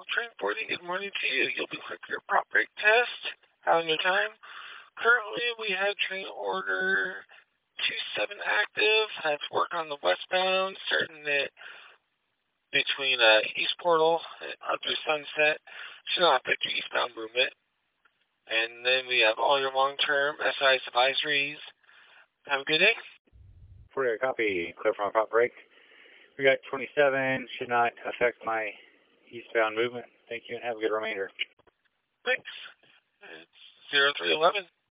Train 40, good morning to you. You'll be quick your prop brake test. Having your time. Currently, we have train order 27 active. Have work on the westbound, starting at between East Portal up to Sunset. Should not affect your eastbound movement. And then we have all your long-term SIS advisories. Have a good day. For your copy, clear from prop brake. We got 27, should not affect my eastbound movement. Thank you and have a good remainder. Thanks. It's 0311.